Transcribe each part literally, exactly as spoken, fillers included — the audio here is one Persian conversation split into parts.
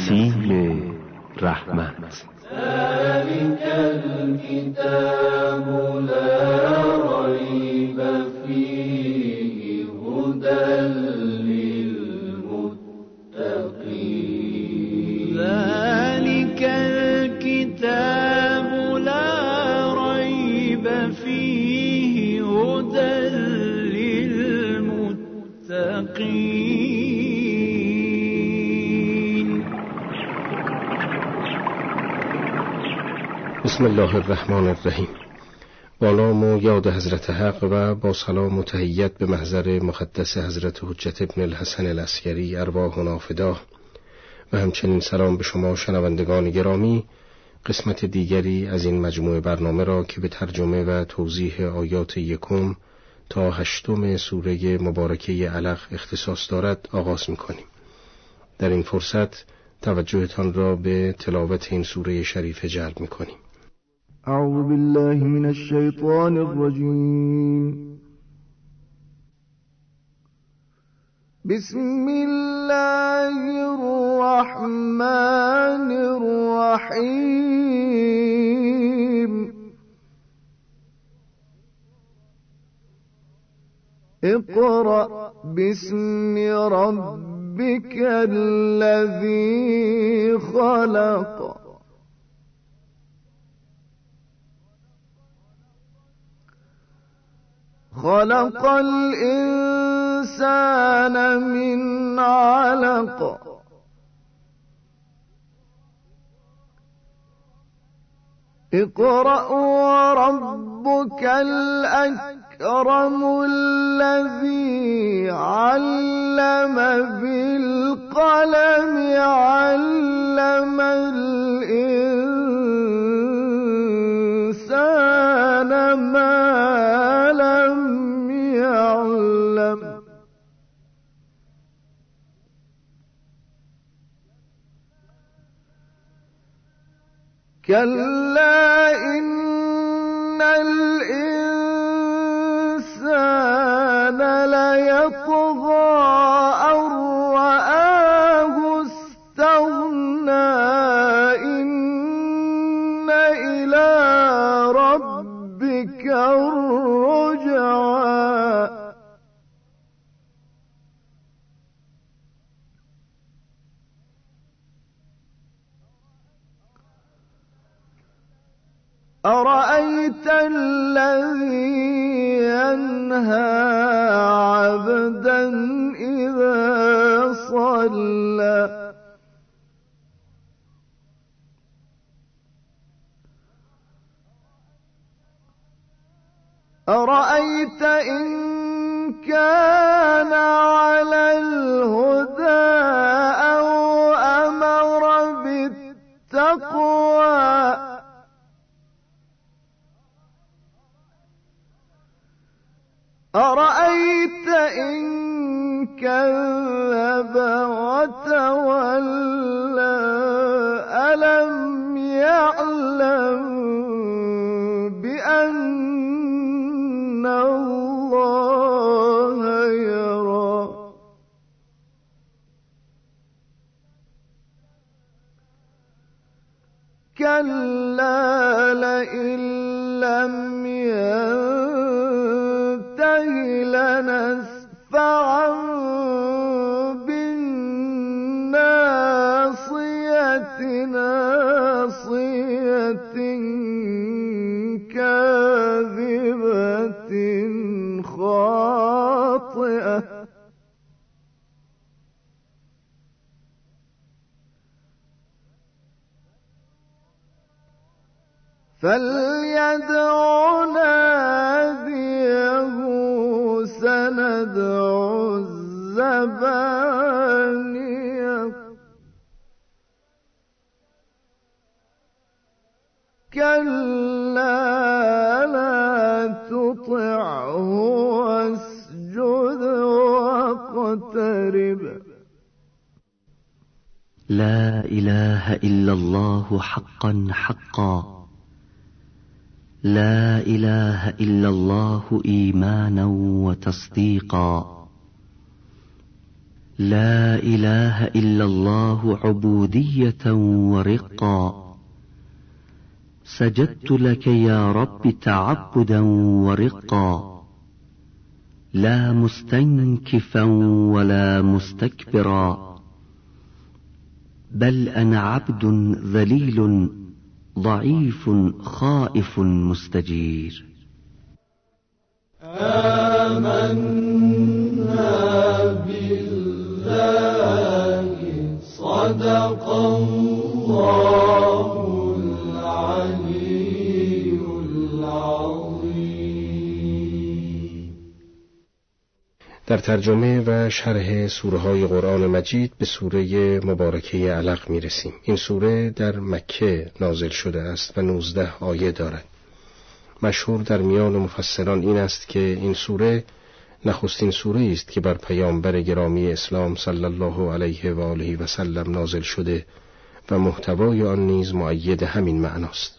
نسیم رحمت. ذلك الكتاب لا ريب فيه هدى للمتقين. ذلك الكتاب لا ريب فيه هدى للمتقين. بسم الله الرحمن الرحیم. با نام و یاد حضرت حق و با سلام و تحیت به محضر مقدس حضرت حجت ابن الحسن العسکری ارواحنا فداه و همچنین سلام به شما شنوندگان گرامی. قسمت دیگری از این مجموعه برنامه را که به ترجمه و توضیح آیات یکم تا هشتم سوره مبارکه علق اختصاص دارد آغاز می‌کنیم. در این فرصت توجهتان را به تلاوت این سوره شریف جلب می‌کنیم. اعوذ بالله من الشیطان الرجیم. بسم الله الرحمن الرحیم. اقرأ باسم ربك الذي خلق. خلق الإنسان من علق. اقرأ وربك الأكرم الذي علم بالقلم علم الإنسان ما لم يعلم. كلا إن الإنسان ليطغى أن رآه استغنى إن إلى ربك الرجعى. أرأيت الذي ينهى عبدا إذا صلى. أرأيت إن كان على الهدى أو أمر بالتقوى. أرأيت إن كذب وتولى ألم يعلم بأن الله يرى. كلا لئن لم ينته لنسفعا بالناصية ناصية كاذبة خاطئة. فليدع ناديه سندع الزبانية. كلا لا تطعه واسجد واقترب. لا إله إلا الله حقا حقا. لا إله إلا الله إيمانا وتصديقا. لا إله إلا الله عبودية ورقا سجدت لك يا رب تعبدا ورقا لا مستنكفا ولا مستكبرا بل أنا عبد ذليل ضعيف خائف مستجير آمنا بالله صدق الله العلي العظيم. در ترجمه و شرح سوره های قرآن مجید به سوره مبارکه علق می رسیم. این سوره در مکه نازل شده است و نوزده آیه دارد. مشهور در میان مفسران این است که این سوره نخستین سوره است که بر پیامبر گرامی اسلام صلی الله علیه و آله و سلم نازل شده و محتوای آن نیز مؤید همین معناست.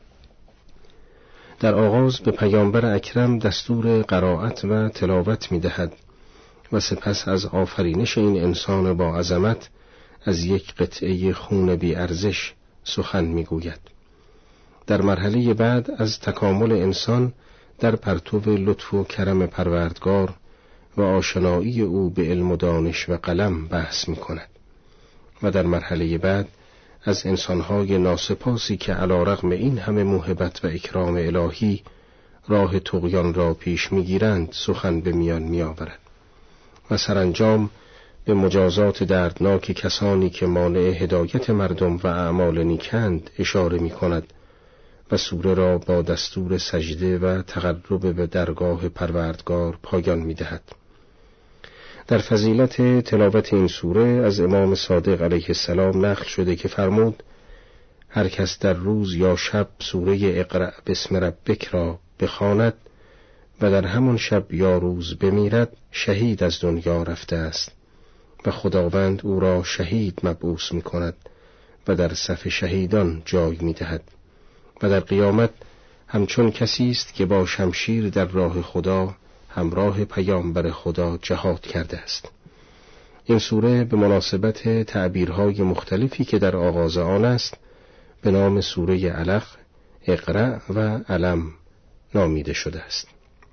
در آغاز به پیامبر اکرم دستور قرائت و تلاوت می دهد و سپس از آفرینش این انسان با عظمت از یک قطعه خون بی ارزش سخن می گوید. در مرحله بعد از تکامل انسان در پرتو لطف و کرم پروردگار و آشنایی او به علم و دانش و قلم بحث می کند و در مرحله بعد از انسانهای ناسپاسی که علی رغم این همه موهبت و اکرام الهی راه طغیان را پیش می گیرند سخن به میان می آورد و سرانجام به مجازات دردناک کسانی که مانع هدایت مردم و اعمال نیکند اشاره می کند و سوره را با دستور سجده و تقرب به درگاه پروردگار پایان می دهد. در فضیلت تلاوت این سوره از امام صادق علیه السلام نقل شده که فرمود هر کس در روز یا شب سوره اقرأ بسم ربک را بخواند و در همان شب یا روز بمیرد شهید از دنیا رفته است و خداوند او را شهید مبعوث می کند و در صف شهیدان جای می دهد و در قیامت همچون کسی است که با شمشیر در راه خدا همراه پیامبر خدا جهاد کرده است. این سوره به مناسبت تعبیرهای مختلفی که در آغاز آن است به نام سوره علق، اقرأ و علم نامیده شده است.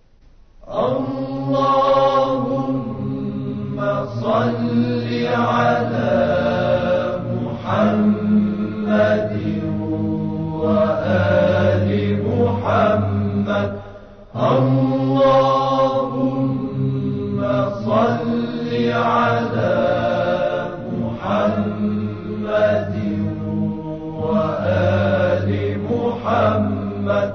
اللهم صل علی محمد و آل محمد. اللهم صل علی محمد و آل محمد.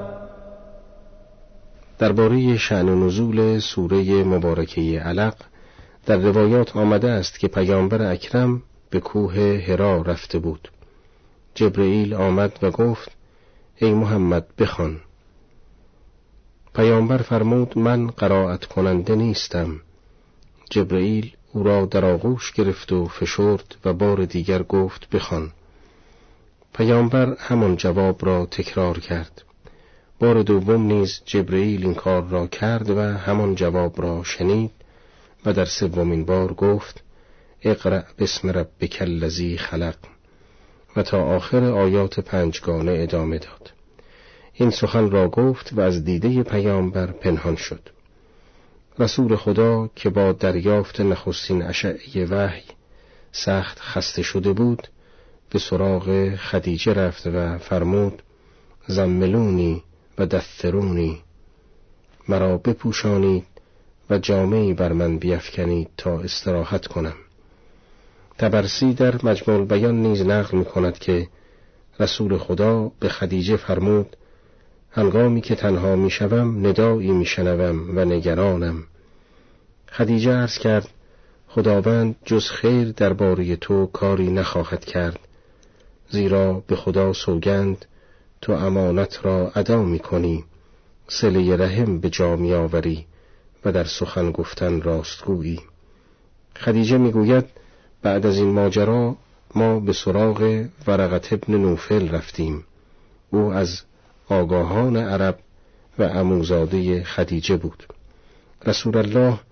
درباره شأن و نزول سوره مبارکه علق در روایات آمده است که پیامبر اکرم به کوه حرا رفته بود. جبرئیل آمد و گفت ای محمد بخوان. پیامبر فرمود من قرائت کننده نیستم. جبرئیل او را در آغوش گرفت و فشرد و بار دیگر گفت بخوان. پیامبر همان جواب را تکرار کرد. بار دوم نیز جبرئیل این کار را کرد و همان جواب را شنید و در سومین بار گفت اقرأ بسم ربک الذی خلق و تا آخر آیات پنجگانه ادامه داد. این سخن را گفت و از دیده پیامبر پنهان شد. رسول خدا که با دریافت نخستین اشعه وحی سخت خسته شده بود به سراغ خدیجه رفت و فرمود زملونی و دثرونی، مرا بپوشانید و جامه‌ای بر من بیفکنید تا استراحت کنم. طبرسی در مجموع البیان نیز نقل می کند که رسول خدا به خدیجه فرمود هنگامی که تنها می شوم ندایی می شنوم و نگرانم. خدیجه عرض کرد خداوند جز خیر درباره تو کاری نخواهد کرد، زیرا به خدا سوگند تو امانت را ادا می کنی، صله رحم به جا می آوری و در سخن گفتن راستگویی. خدیجه می گوید بعد از این ماجرا ما به سراغ ورقة ابن نوفل رفتیم. او از آگاهان عرب و عموزاده خدیجه بود. رسول الله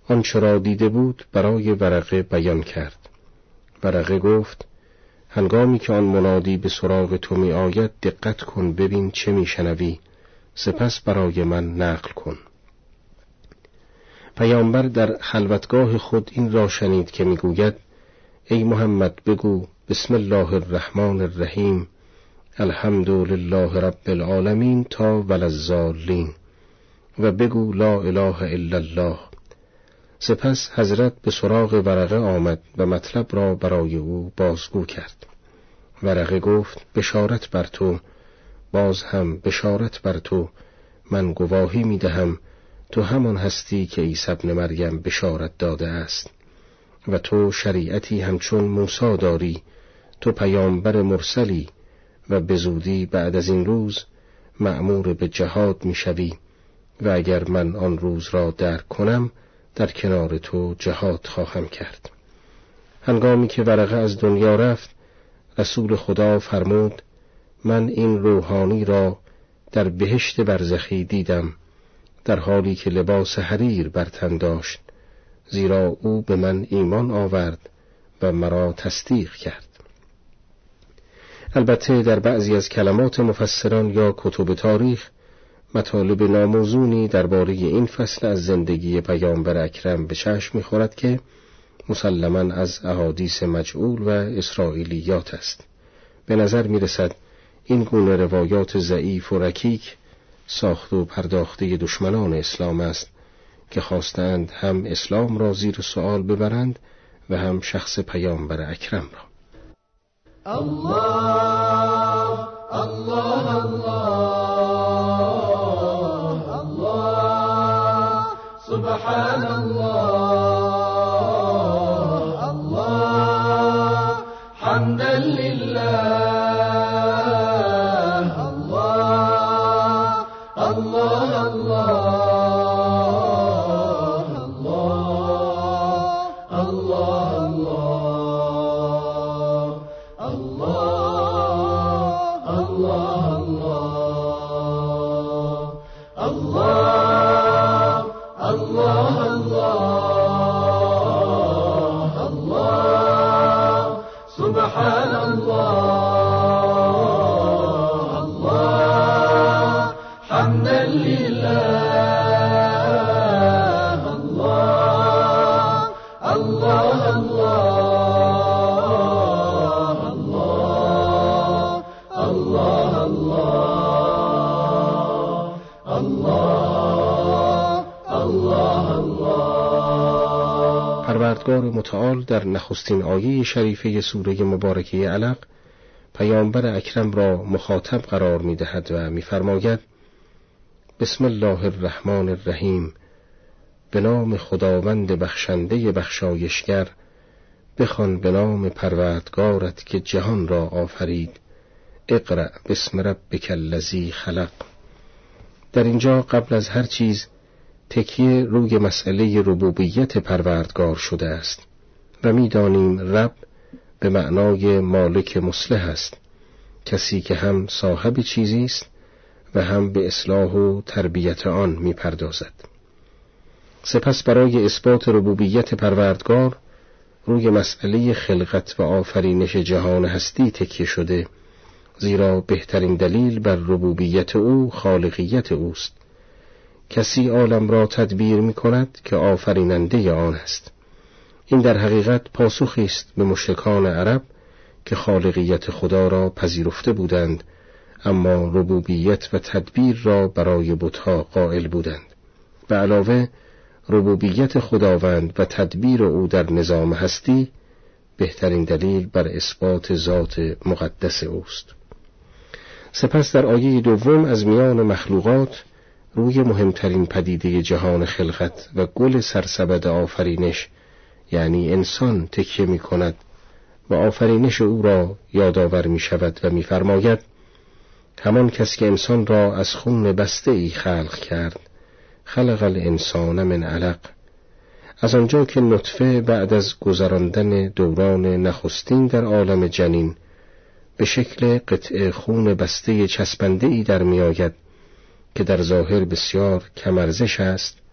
آنچه را دیده بود برای ورقه بیان کرد. ورقه گفت: هنگامی که آن منادی به سراغ تو می آید دقت کن ببین چه می شنوی، سپس برای من نقل کن. پیامبر در خلوتگاه خود این را شنید که می گوید: ای محمد بگو بسم الله الرحمن الرحیم الحمد لله رب العالمین تا وللضالین و بگو لا اله الا الله. سپس حضرت به سراغ ورقه آمد و مطلب را برای او بازگو کرد. ورقه گفت: بشارت بر تو، باز هم بشارت بر تو، من گواهی می دهم تو همان هستی که عیسی ابن مریم بشارت داده است و تو شریعتی همچون موسی داری، تو پیامبر مرسلی و به زودی بعد از این روز مأمور به جهاد می شوی و اگر من آن روز را درک کنم در کنار تو جهاد خواهم کرد. هنگامی که ورقه از دنیا رفت رسول خدا فرمود: من این روحانی را در بهشت برزخی دیدم در حالی که لباس حریر بر تن داشت، زیرا او به من ایمان آورد و مرا تصدیق کرد. البته در بعضی از کلمات مفسران یا کتب تاریخ مطالب ناموزونی درباره این فصل از زندگی پیامبر اکرم به چشم می‌خورد که مسلماً از احادیث مجعول و اسرائیلیات است. به نظر می‌رسد این گونه روایات ضعیف و رکیک ساخت و پرداخته دشمنان اسلام است که خواستند هم اسلام را زیر سوال ببرند و هم شخص پیامبر اکرم را. الله الله الله الله سبحان الله الله حمدا لله الله الله الله سبحان الله الله حمدا لله الله الله الله الله الله الله الله الله. پروردگار متعال در نخستین آیه شریفه سوره مبارکه علق پیامبر اکرم را مخاطب قرار می دهد و می فرماید: بسم الله الرحمن الرحیم، به نام خداوند بخشنده بخشایشگر، بخوان به نام پروردگارت که جهان را آفرید، اقرأ بسم ربک الذی خلق. در اینجا قبل از هر چیز تکیه روی مسئله ربوبیت پروردگار شده است و می دانیم رب به معنای مالک مصلح است، کسی که هم صاحب چیزی است و هم به اصلاح و تربیت آن می پردازد. سپس برای اثبات ربوبیت پروردگار روی مسئله خلقت و آفرینش جهان هستی تکیه شده، زیرا بهترین دلیل بر ربوبیت او خالقیت اوست. کسی عالم را تدبیر می کند که آفریننده آن است. این در حقیقت پاسخی است به مشرکان عرب که خالقیت خدا را پذیرفته بودند اما ربوبیت و تدبیر را برای بت‌ها قائل بودند. به علاوه ربوبیت خداوند و تدبیر او در نظام هستی بهترین دلیل بر اثبات ذات مقدس اوست. سپس در آیه دوم از میان مخلوقات روی مهمترین پدیده جهان خلقت و گل سرسبد آفرینش یعنی انسان تکیه می کند و آفرینش او را یادآور می شود و می فرماید: همان کس که انسان را از خون بسته ای خلق کرد، خلق الانسان من علق. از آنجا که نطفه بعد از گذراندن دوران نخستین در عالم جنین به شکل قطعه خون بسته چسبنده ای در می آید که در ظاهر بسیار کم ارزش است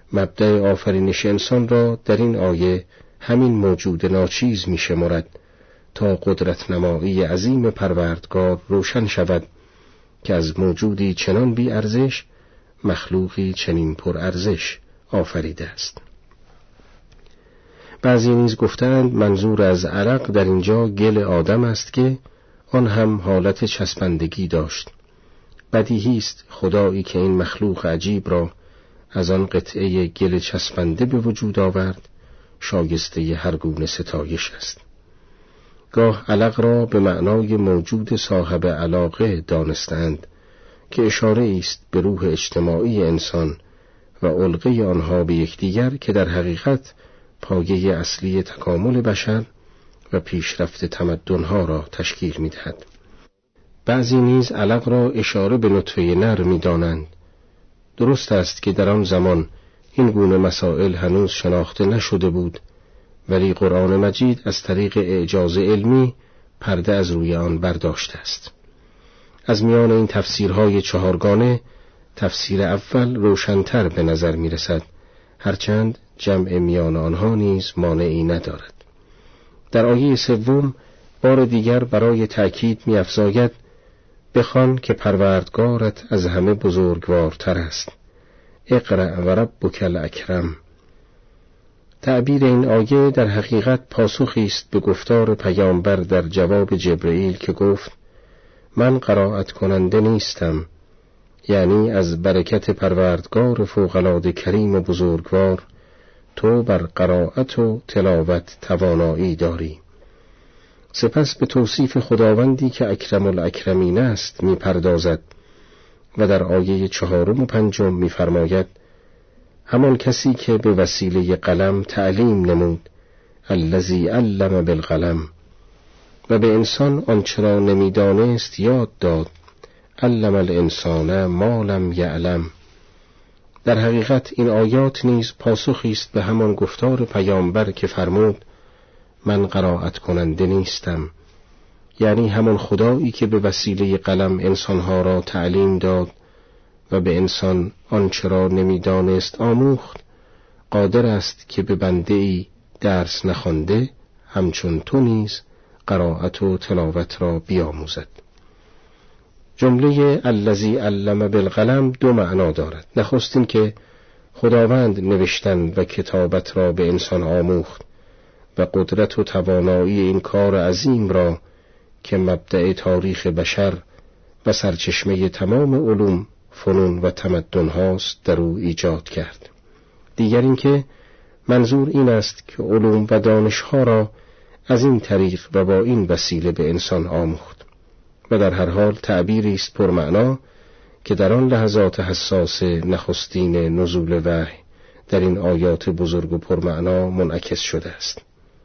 مبدأ آفرینش انسان را در این آیه همین موجود ناچیز می شمارد تا قدرت نمایی عظیم پروردگار روشن شود که از موجودی چنان بی ارزش مخلوقی چنین پر ارزش آفریده است. بعضی نیز گفتند منظور از عرق در اینجا گل آدم است که آن هم حالت چسبندگی داشت. بدیهی است خدایی که این مخلوق عجیب را از آن قطعه گل چسبنده به وجود آورد شایسته هر گونه ستایش است. گاه علق را به معنای موجود صاحب علاقه دانستند که اشاره است به روح اجتماعی انسان و علقه آنها به یکدیگر که در حقیقت پایه اصلی تکامل بشر و پیشرفت تمدنها را تشکیل می‌دهد. بعضی نیز علق را اشاره به نطفه نر می‌دانند. درست است که در آن زمان این گونه مسائل هنوز شناخته نشده بود، ولی قرآن مجید از طریق اعجاز علمی پرده از روی آن برداشته است. از میان این تفسیرهای چهارگانه تفسیر اول روشن‌تر به نظر می‌رسد، هرچند جمع میان آنها نیز مانعی ندارد. در آیه سوم بار دیگر برای تأکید می‌افزاید بخوان که پروردگارت از همه بزرگوارتر است. اقرأ و ربک الاکرم. تعبیر این آیه در حقیقت پاسخی است به گفتار پیامبر در جواب جبرئیل که گفت من قرائت کننده نیستم، یعنی از برکت پروردگار فوق‌العاده کریم و بزرگوار تو بر قرائت و تلاوت توانایی داری. سپس به توصیف خداوندی که اکرم الاکرمین است می پردازد و در آیه چهارم و پنجم می فرماید همان کسی که به وسیله قلم تعلیم نمود، الذی علم بالقلم، و به انسان آنچه را نمیدانست یاد داد، علم الانسان ما لم یعلم. در حقیقت این آیات نیز پاسخی است به همان گفتار پیامبر که فرمود من قرائت کننده نیستم، یعنی همان خدایی که به وسیله قلم انسانها را تعلیم داد و به انسان آنچه را نمیدانست آموخت، قادر است که به بنده‌ای درس نخوانده همچون تو نیز قرائت و تلاوت را بیاموزد. جمله الذی علم بالقلم دو معنا دارد. نخستین که خداوند نوشتن و کتابت را به انسان آموخت و قدرت و توانایی این کار عظیم را که مبدأ تاریخ بشر و سرچشمه تمام علوم، فنون و تمدن هاست در او ایجاد کرد. دیگر این که منظور این است که علوم و دانش ها را از این طریق و با این وسیله به انسان آموخت و در هر حال تعبیری است پرمعنا که در آن لحظات حساس نخستین نزول وحی در این آیات بزرگ و پرمعنا منعکس شده است.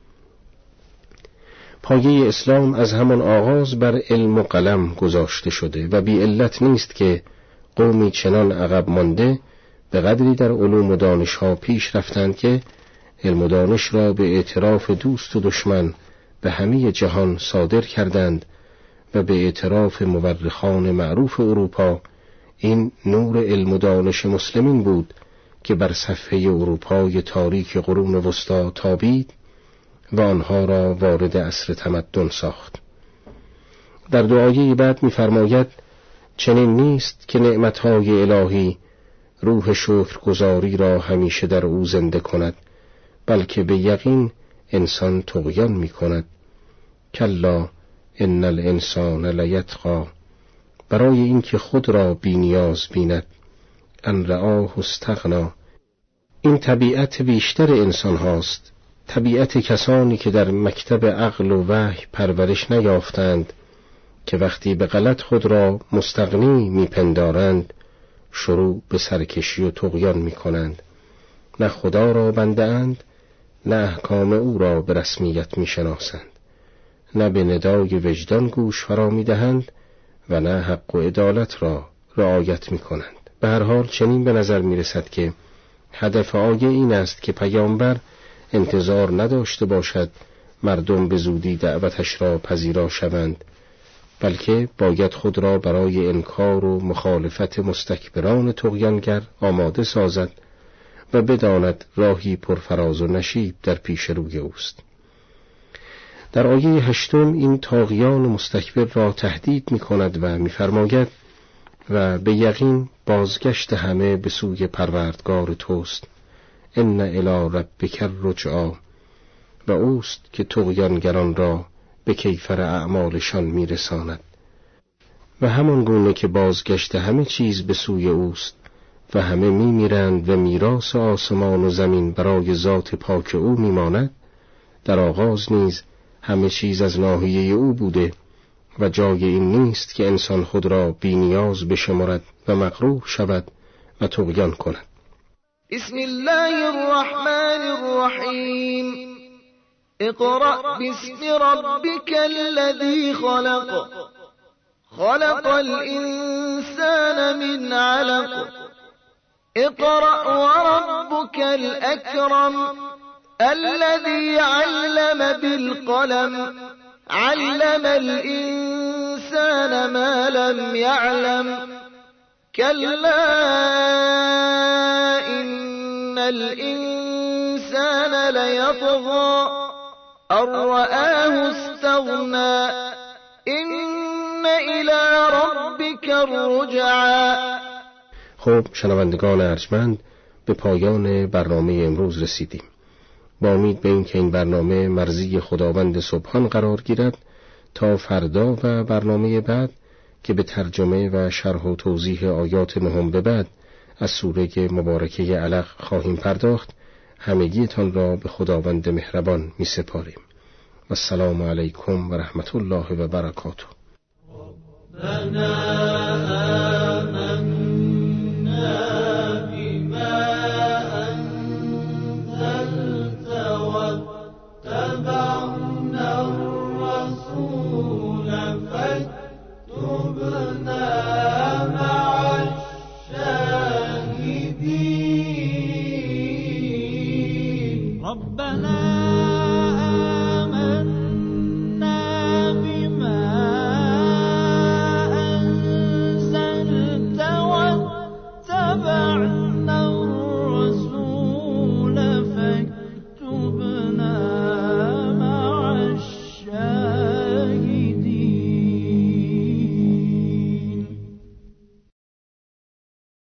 پایه اسلام از همان آغاز بر علم و قلم گذاشته شده و بی علت نیست که قومی چنان عقب مانده به قدری در علوم و دانش ها پیش رفتند که علم و دانش را به اعتراف دوست و دشمن به همه جهان صادر کردند و به اعتراف مورخان معروف اروپا این نور علم و دانش مسلمین بود که بر صفحه اروپای تاریک قرون وسطی تابید و آنها را وارد عصر تمدن ساخت. در دعای بعد می‌فرماید چنین نیست که نعمتهای الهی روح شکرگزاری را همیشه در او زنده کند، بلکه به یقین انسان طغیان می کند. کلا ان الانسان لیطغی، برای اینکه خود را بی نیاز بیند، ان رآه استغنا. این طبیعت بیشتر انسان هاست، طبیعت کسانی که در مکتب عقل و وحی پرورش نیافتند که وقتی به غلط خود را مستغنی میپندارند شروع به سرکشی و طغیان میکنند. نه خدا را بنده اند، نه احکام او را به رسمیت میشناسند، نه به ندای وجدان گوش فرا میدهند و نه حق و عدالت را رعایت میکنند. به هر حال چنین به نظر میرسد که هدف آیه این است که پیامبر انتظار نداشته باشد مردم به زودی دعوتش را پذیرا شوند، بلکه باید خود را برای انکار و مخالفت مستکبران طغیانگر آماده سازد و بداند راهی پرفراز و نشیب در پیش روی اوست. در آیه هشتم این طاغیان مستکبر را تهدید می کند و می فرماید و به یقین بازگشت همه به سوی پروردگار توست، ان الی ربک الرجعی، و اوست که طغیانگران را به کیفر اعمالشان می رساند. و همان گونه که بازگشت همه چیز به سوی اوست و همه می میرند و میراث آسمان و زمین برای ذات پاک او می ماند، در آغاز نیز همه چیز از ناحیه او بوده و جای این نیست که انسان خود را بی نیاز بشمارد و مغرور شود و طغیان کند. بسم الله الرحمن الرحیم. اقرأ باسم ربك الذي خلق، خلق الإنسان من علق، اقرأ وربك الأكرم الذي علم بالقلم، علم الإنسان ما لم يعلم، كلا إن الإنسان ليطغى أن رآه استغنى، إن إلى ربك الرجعى. خب شنوندگان ارجمند، به پایان برنامه امروز رسیدیم. با امید به این که این برنامه مرضی خداوند سبحان قرار گیرد، تا فردا و برنامه بعد که به ترجمه و شرح و توضیح آیات نهم به بعد از سوره مبارکه علق خواهیم پرداخت، همگیتان را به خداوند مهربان می سپاریم. و السلام علیکم و رحمت الله و برکاته.